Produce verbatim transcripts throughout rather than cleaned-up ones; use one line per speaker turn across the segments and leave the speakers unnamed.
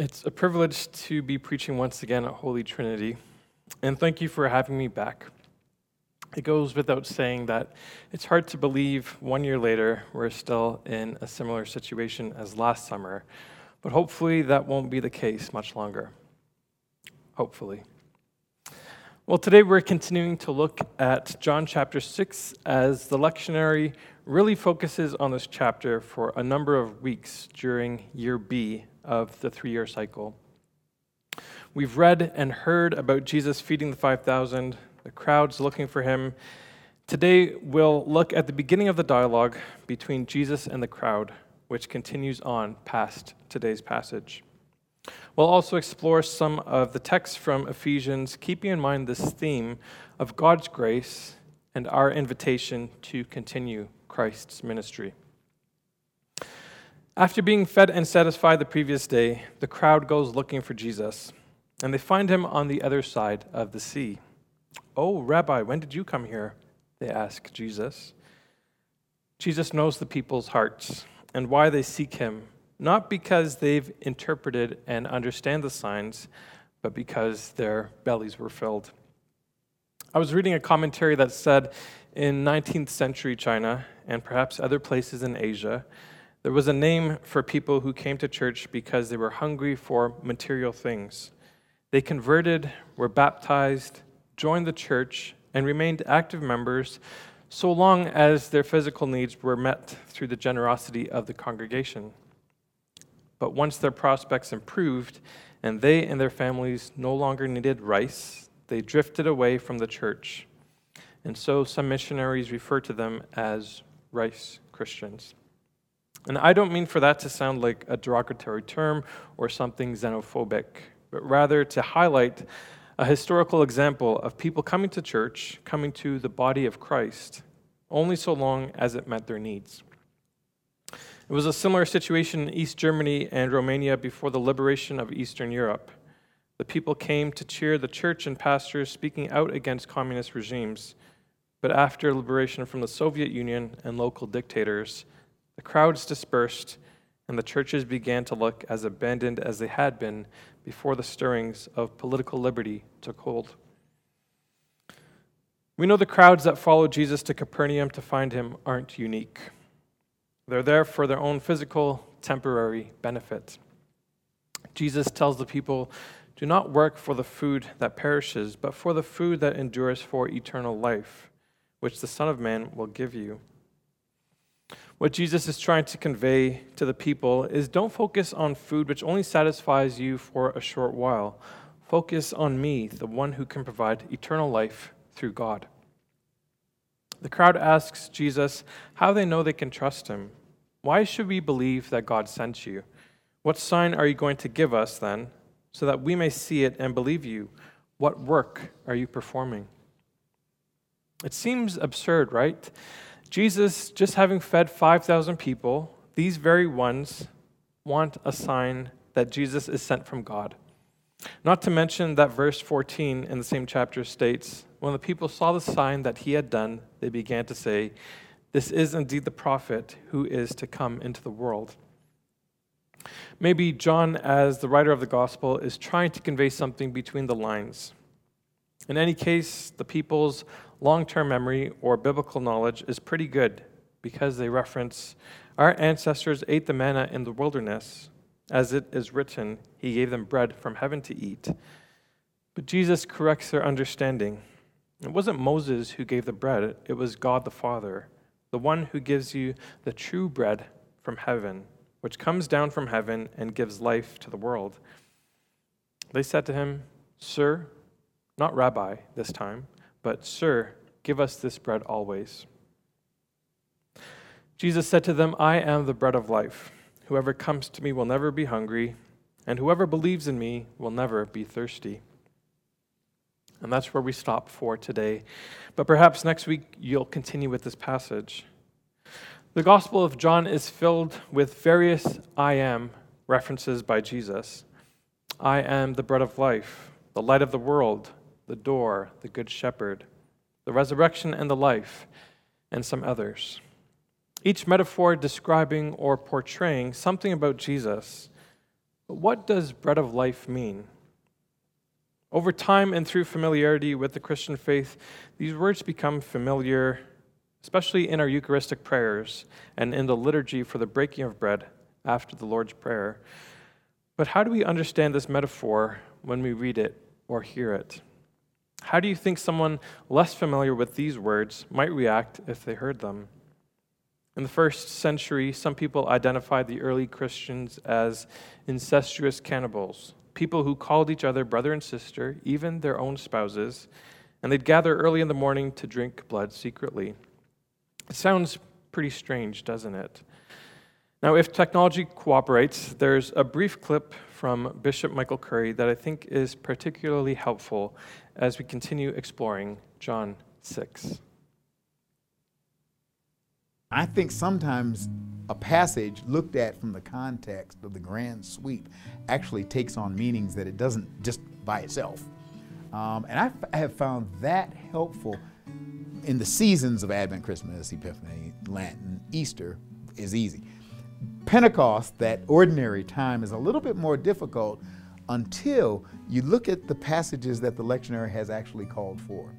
It's a privilege to be preaching once again at Holy Trinity, and thank you for having me back. It goes without saying that it's hard to believe one year later we're still in a similar situation as last summer, but hopefully that won't be the case much longer. Hopefully. Well, today we're continuing to look at John chapter six as the lectionary really focuses on this chapter for a number of weeks during year B of the three-year cycle. We've read and heard about Jesus feeding the five thousand, the crowds looking for him. Today we'll look at the beginning of the dialogue between Jesus and the crowd, which continues on past today's passage. We'll also explore some of the texts from Ephesians, keeping in mind this theme of God's grace and our invitation to continue Christ's ministry. After being fed and satisfied the previous day, the crowd goes looking for Jesus, and they find him on the other side of the sea. "Oh, Rabbi, when did you come here?" they ask Jesus. Jesus knows the people's hearts and why they seek him, not because they've interpreted and understand the signs, but because their bellies were filled. I was reading a commentary that said in nineteenth century China, and perhaps other places in Asia, there was a name for people who came to church because they were hungry for material things. They converted, were baptized, joined the church, and remained active members so long as their physical needs were met through the generosity of the congregation. But once their prospects improved and they and their families no longer needed rice, they drifted away from the church. And so some missionaries refer to them as rice Christians. And I don't mean for that to sound like a derogatory term or something xenophobic, but rather to highlight a historical example of people coming to church, coming to the body of Christ, only so long as it met their needs. It was a similar situation in East Germany and Romania before the liberation of Eastern Europe. The people came to cheer the church and pastors speaking out against communist regimes. But after liberation from the Soviet Union and local dictators, the crowds dispersed and the churches began to look as abandoned as they had been before the stirrings of political liberty took hold. We know the crowds that followed Jesus to Capernaum to find him aren't unique. They're there for their own physical, temporary benefit. Jesus tells the people, "Do not work for the food that perishes, but for the food that endures for eternal life, which the Son of Man will give you." What Jesus is trying to convey to the people is don't focus on food which only satisfies you for a short while. Focus on me, the one who can provide eternal life through God. The crowd asks Jesus how they know they can trust him. Why should we believe that God sent you? What sign are you going to give us then, so that we may see it and believe you? What work are you performing? It seems absurd, right? Jesus, just having fed five thousand people, these very ones want a sign that Jesus is sent from God. Not to mention that verse fourteen in the same chapter states, when the people saw the sign that he had done, they began to say, "This is indeed the prophet who is to come into the world." Maybe John, as the writer of the gospel, is trying to convey something between the lines. In any case, the people's long-term memory or biblical knowledge is pretty good because they reference, "Our ancestors ate the manna in the wilderness. As it is written, he gave them bread from heaven to eat." But Jesus corrects their understanding. It wasn't Moses who gave the bread, it was God the Father, the one who gives you the true bread from heaven, which comes down from heaven and gives life to the world. They said to him, "Sir," not Rabbi this time, but "Sir, give us this bread always." Jesus said to them, "I am the bread of life. Whoever comes to me will never be hungry, and whoever believes in me will never be thirsty." And that's where we stop for today. But perhaps next week you'll continue with this passage. The Gospel of John is filled with various I am references by Jesus. I am the bread of life, the light of the world, the door, the good shepherd, the resurrection and the life, and some others. Each metaphor describing or portraying something about Jesus, But what does bread of life mean? Over time and through familiarity with the Christian faith, these words become familiar, especially in our Eucharistic prayers and in the liturgy for the breaking of bread after the Lord's Prayer. But how do we understand this metaphor when we read it or hear it? How do you think someone less familiar with these words might react if they heard them? In the first century, some people identified the early Christians as incestuous cannibals, people who called each other brother and sister, even their own spouses, and they'd gather early in the morning to drink blood secretly. It sounds pretty strange, doesn't it? Now, if technology cooperates, there's a brief clip from Bishop Michael Curry that I think is particularly helpful as we continue exploring John six.
I think sometimes a passage looked at from the context of the grand sweep actually takes on meanings that it doesn't just by itself. Um, and I, f- I have found that helpful in the seasons of Advent, Christmas, Epiphany, Lenten, Easter is easy. Pentecost, that ordinary time, is a little bit more difficult until you look at the passages that the lectionary has actually called for.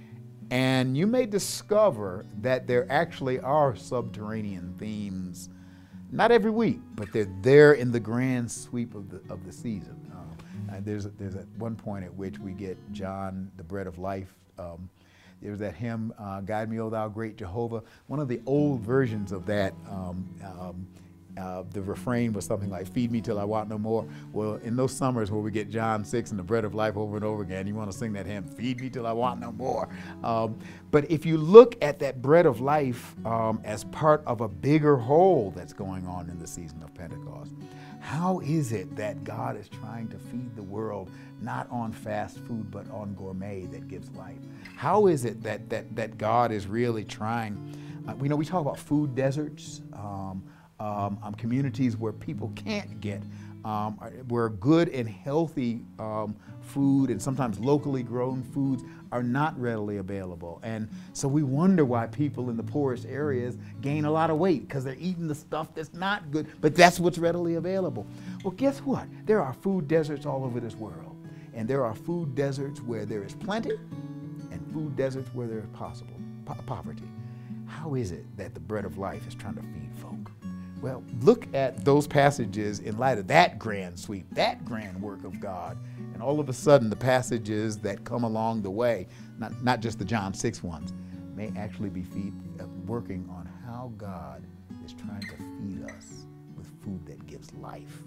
And you may discover that there actually are subterranean themes, not every week, but they're there in the grand sweep of the of the season. Uh, and there's there's at one point at which we get John, the bread of life. Um, there's that hymn, uh, "Guide Me, O Thou Great Jehovah." One of the old versions of that. Um, um, Uh, the refrain was something like, "Feed me till I want no more." Well, in those summers where we get John six and the bread of life over and over again, you want to sing that hymn, "Feed me till I want no more." Um, but if you look at that bread of life um, as part of a bigger whole that's going on in the season of Pentecost, how is it that God is trying to feed the world not on fast food but on gourmet that gives life? How is it that that that God is really trying? Uh, we know we talk about food deserts. Um, Um, um, communities where people can't get, um, where good and healthy um, food and sometimes locally grown foods are not readily available. And so we wonder why people in the poorest areas gain a lot of weight, because they're eating the stuff that's not good, but that's what's readily available. Well, guess what? There are food deserts all over this world. And there are food deserts where there is plenty and food deserts where there is possible po- poverty. How is it that the bread of life is trying to feed folk? Well, look at those passages in light of that grand sweep, that grand work of God. And all of a sudden, the passages that come along the way, not, not just the John six ones, may actually be feed, uh, working on how God is trying to feed us with food that gives life.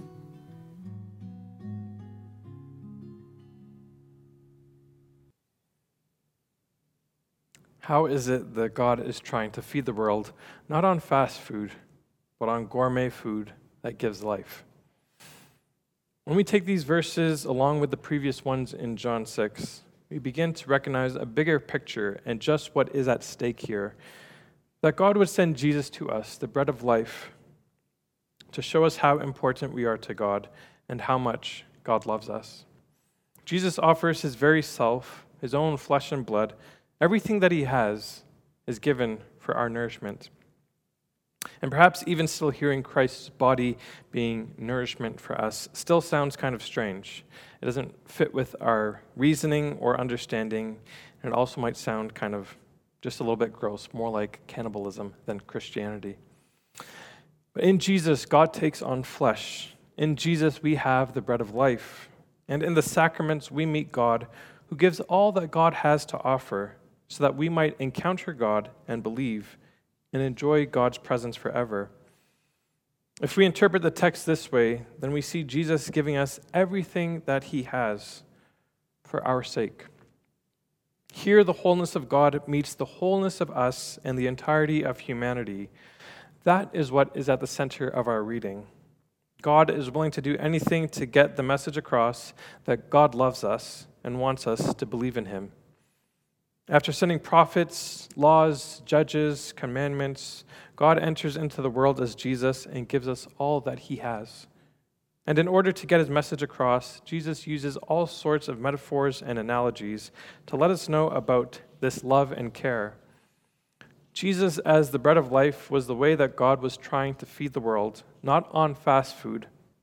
How is it that God is trying to feed the world, not on fast food, but on gourmet food that gives life? When we take these verses along with the previous ones in John six, we begin to recognize a bigger picture and just what is at stake here. That God would send Jesus to us, the bread of life, to show us how important we are to God and how much God loves us. Jesus offers his very self, his own flesh and blood. Everything that he has is given for our nourishment. And perhaps even still hearing Christ's body being nourishment for us still sounds kind of strange. It doesn't fit with our reasoning or understanding, and it also might sound kind of just a little bit gross, more like cannibalism than Christianity. But in Jesus, God takes on flesh. In Jesus, we have the bread of life. And in the sacraments, we meet God, who gives all that God has to offer so that we might encounter God and believe and enjoy God's presence forever. If we interpret the text this way, then we see Jesus giving us everything that he has for our sake. Here, the wholeness of God meets the wholeness of us and the entirety of humanity. That is what is at the center of our reading. God is willing to do anything to get the message across that God loves us and wants us to believe in him. After sending prophets, laws, judges, commandments, God enters into the world as Jesus and gives us all that he has. And in order to get his message across, Jesus uses all sorts of metaphors and analogies to let us know about this love and care. Jesus, as the bread of life, was the way that God was trying to feed the world, not on fast food,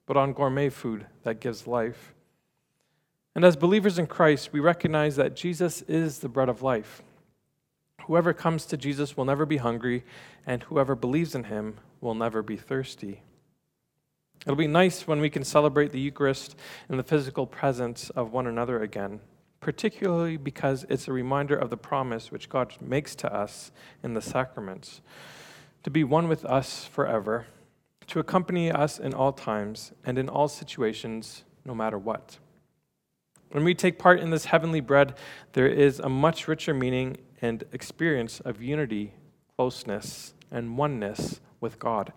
but on gourmet food that gives life. And as believers in Christ, we recognize that Jesus is the bread of life. Whoever comes to Jesus will never be hungry, and whoever believes in him will never be thirsty. It'll be nice when we can celebrate the Eucharist in the physical presence of one another again, particularly because it's a reminder of the promise which God makes to us in the sacraments, to be one with us forever, to accompany us in all times and in all situations, no matter what. When we take part in this heavenly bread, there is a much richer meaning and experience of unity, closeness, and oneness with God.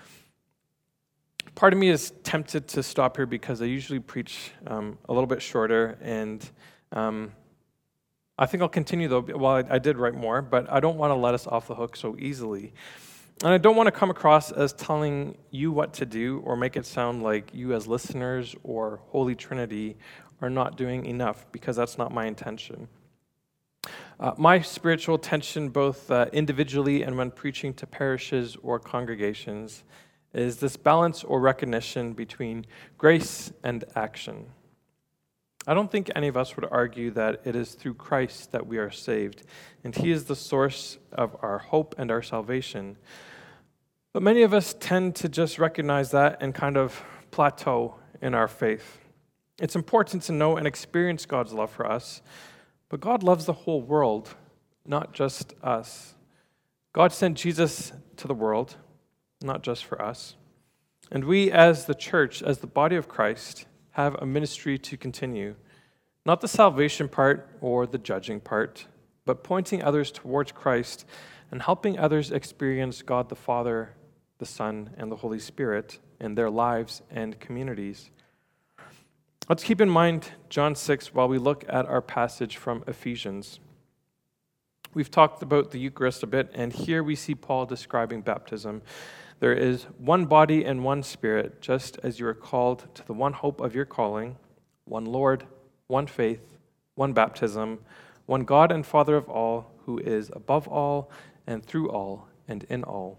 Part of me is tempted to stop here because I usually preach um, a little bit shorter, and um, I think I'll continue though. Well, I, I did write more, but I don't want to let us off the hook so easily. And I don't want to come across as telling you what to do or make it sound like you as listeners or Holy Trinity are not doing enough, because that's not my intention. Uh, my spiritual tension, both uh, individually and when preaching to parishes or congregations, is this balance or recognition between grace and action. I don't think any of us would argue that it is through Christ that we are saved, and he is the source of our hope and our salvation. But many of us tend to just recognize that and kind of plateau in our faith. It's important to know and experience God's love for us, but God loves the whole world, not just us. God sent Jesus to the world, not just for us. And we as the church, as the body of Christ, have a ministry to continue. Not the salvation part or the judging part, but pointing others towards Christ and helping others experience God the Father, the Son, and the Holy Spirit in their lives and communities. Let's keep in mind John six while we look at our passage from Ephesians. We've talked about the Eucharist a bit, and here we see Paul describing baptism. There is one body and one Spirit, just as you are called to the one hope of your calling, one Lord, one faith, one baptism, one God and Father of all, who is above all and through all and in all.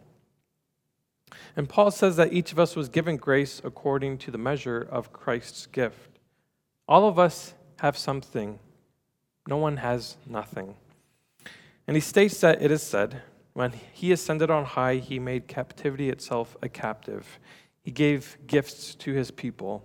And Paul says that each of us was given grace according to the measure of Christ's gift. All of us have something. No one has nothing. And he states that it is said, when he ascended on high, he made captivity itself a captive. He gave gifts to his people.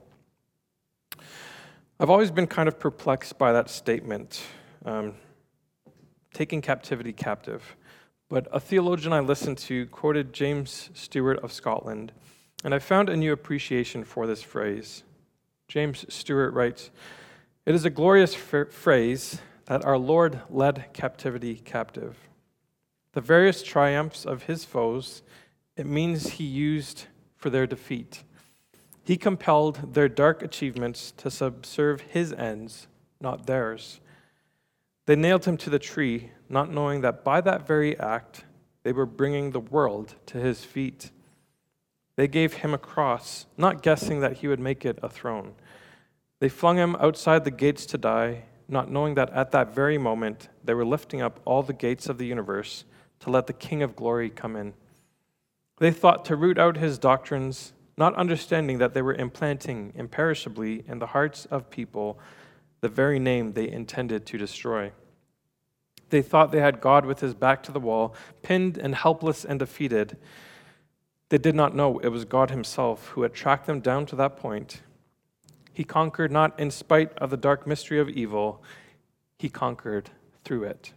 I've always been kind of perplexed by that statement, um, taking captivity captive. But a theologian I listened to quoted James Stewart of Scotland, and I found a new appreciation for this phrase. James Stewart writes, "It is a glorious f- phrase that our Lord led captivity captive. The various triumphs of his foes, it means he used for their defeat. He compelled their dark achievements to subserve his ends, not theirs. They nailed him to the tree, not knowing that by that very act, they were bringing the world to his feet. They gave him a cross, not guessing that he would make it a throne. They flung him outside the gates to die, not knowing that at that very moment, they were lifting up all the gates of the universe to let the King of Glory come in. They thought to root out his doctrines, not understanding that they were implanting imperishably in the hearts of people the very name they intended to destroy. They thought they had God with his back to the wall, pinned and helpless and defeated. They did not know it was God himself who had tracked them down to that point. He conquered not in spite of the dark mystery of evil, he conquered through it.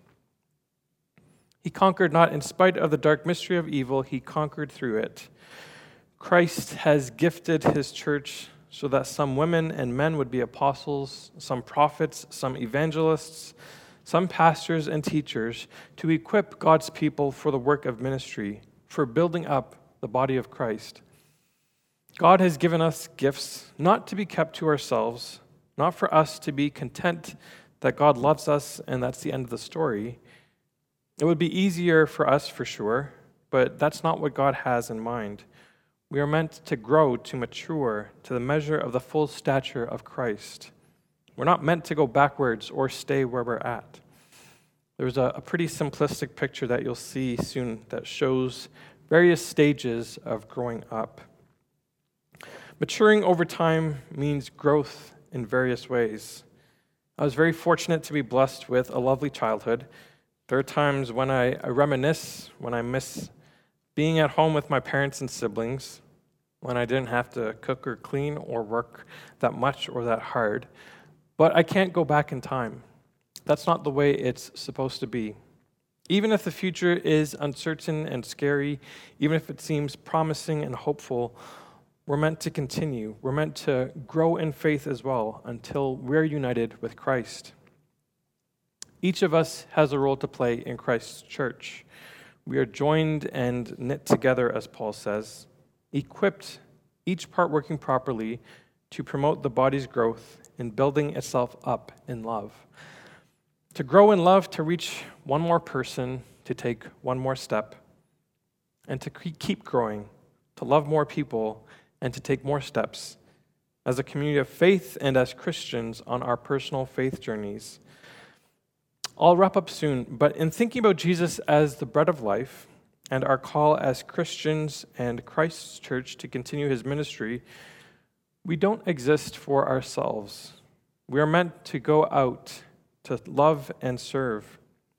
He conquered not in spite of the dark mystery of evil, he conquered through it. Christ has gifted his church so that some women and men would be apostles, some prophets, some evangelists, some pastors and teachers, to equip God's people for the work of ministry, for building up the body of Christ. God has given us gifts not to be kept to ourselves, not for us to be content that God loves us and that's the end of the story. It would be easier for us for sure, but that's not what God has in mind. We are meant to grow, to mature, to the measure of the full stature of Christ. We're not meant to go backwards or stay where we're at. There's a, a pretty simplistic picture that you'll see soon that shows various stages of growing up. Maturing over time means growth in various ways. I was very fortunate to be blessed with a lovely childhood. There are times when I, I reminisce, when I miss being at home with my parents and siblings, when I didn't have to cook or clean or work that much or that hard. But I can't go back in time. That's not the way it's supposed to be. Even if the future is uncertain and scary, even if it seems promising and hopeful, we're meant to continue. We're meant to grow in faith as well until we're united with Christ. Each of us has a role to play in Christ's church. We are joined and knit together, as Paul says, equipped, each part working properly to promote the body's growth in building itself up in love. To grow in love, to reach one more person, to take one more step, and to keep growing, to love more people, and to take more steps as a community of faith and as Christians on our personal faith journeys. I'll wrap up soon, but in thinking about Jesus as the bread of life and our call as Christians and Christ's church to continue his ministry, we don't exist for ourselves. We are meant to go out to love and serve.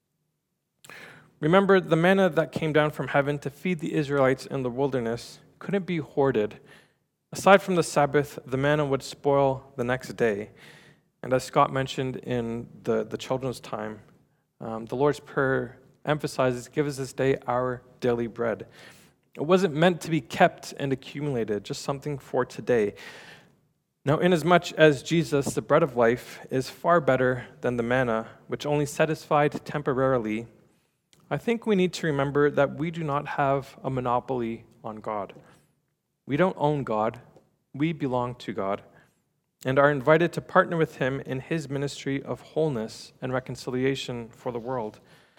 Remember, the manna that came down from heaven to feed the Israelites in the wilderness couldn't be hoarded. Aside from the Sabbath, the manna would spoil the next day. And as Scott mentioned in the, the children's time, um, the Lord's Prayer emphasizes, give us this day our daily bread. It wasn't meant to be kept and accumulated, just something for today. Now, inasmuch as Jesus, the bread of life, is far better than the manna, which only satisfied temporarily, I think we need to remember that we do not have a monopoly on God. We don't own God. We belong to God and are invited to partner with him in his ministry of wholeness and reconciliation for the world.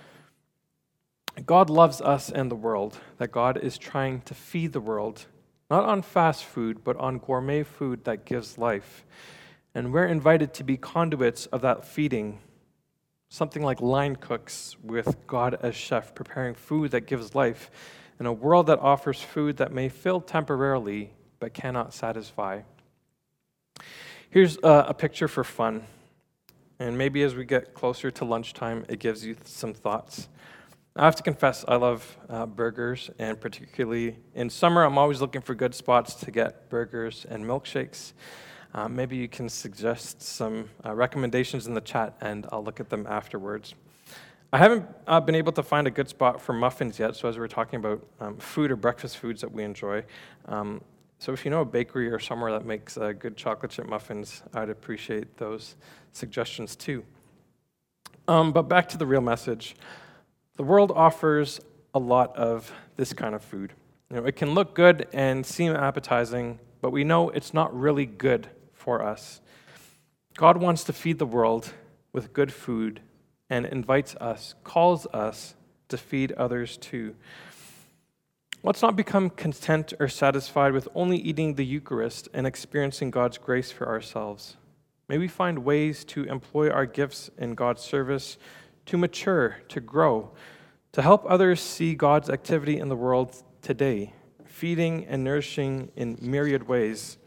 God loves us and the world, that God is trying to feed the world, not on fast food, but on gourmet food that gives life. And we're invited to be conduits of that feeding, something like line cooks with God as chef, preparing food that gives life in a world that offers food that may fill temporarily but cannot satisfy. Here's a, a picture for fun, and maybe as we get closer to lunchtime, it gives you some thoughts. I have to confess, I love uh, burgers, and particularly in summer, I'm always looking for good spots to get burgers and milkshakes. Uh, maybe you can suggest some uh, recommendations in the chat, and I'll look at them afterwards. I haven't uh, been able to find a good spot for muffins yet, so as we're talking about um, food or breakfast foods that we enjoy, um, so if you know a bakery or somewhere that makes uh, good chocolate chip muffins, I'd appreciate those suggestions too. Um, but back to the real message. The world offers a lot of this kind of food. You know, it can look good and seem appetizing, but we know it's not really good for us. God wants to feed the world with good food and invites us, calls us to feed others too. Let's not become content or satisfied with only eating the Eucharist and experiencing God's grace for ourselves. May we find ways to employ our gifts in God's service, to mature, to grow, to help others see God's activity in the world today, feeding and nourishing in myriad ways.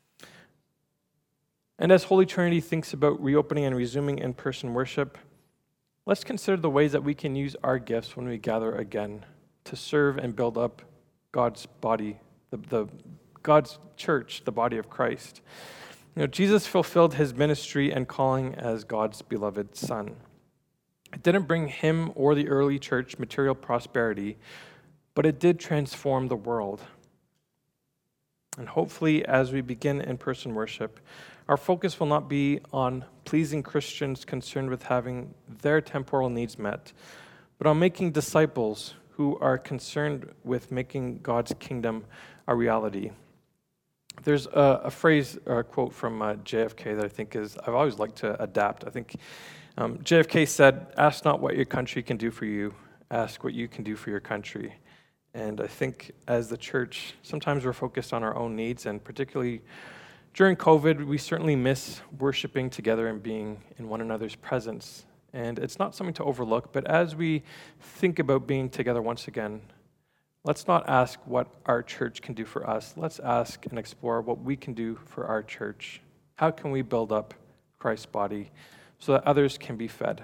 And as Holy Trinity thinks about reopening and resuming in-person worship, let's consider the ways that we can use our gifts when we gather again to serve and build up God's body, the, the God's church, the body of Christ. You know, Jesus fulfilled his ministry and calling as God's beloved Son. It didn't bring him or the early church material prosperity, but it did transform the world. And hopefully, as we begin in-person worship, our focus will not be on pleasing Christians concerned with having their temporal needs met, but on making disciples who are concerned with making God's kingdom a reality. There's a, a phrase or a quote from uh, J F K that I think is, I've always liked to adapt. I think um, J F K said, ask not what your country can do for you, ask what you can do for your country. And I think as the church, sometimes we're focused on our own needs, and particularly during COVID, we certainly miss worshiping together and being in one another's presence. And it's not something to overlook, but as we think about being together once again, Let's not ask what our church can do for us. Let's ask and explore what we can do for our church. How can we build up Christ's body so that others can be fed?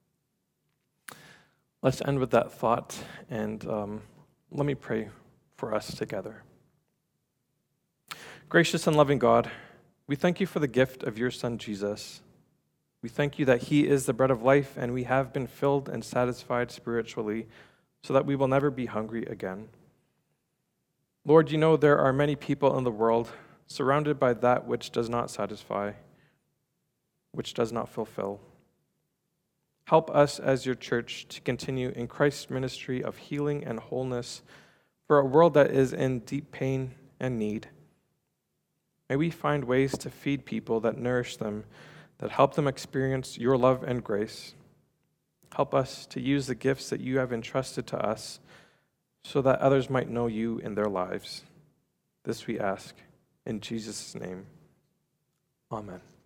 Let's end with that thought, and um, let me pray for us together. Gracious and loving God, we thank you for the gift of your Son, Jesus. We thank you that he is the bread of life, and we have been filled and satisfied spiritually so that we will never be hungry again. Lord, you know there are many people in the world surrounded by that which does not satisfy, which does not fulfill. Help us as your church to continue in Christ's ministry of healing and wholeness for a world that is in deep pain and need. May we find ways to feed people that nourish them, that help them experience your love and grace. Help us to use the gifts that you have entrusted to us so that others might know you in their lives. This we ask in Jesus' name. Amen.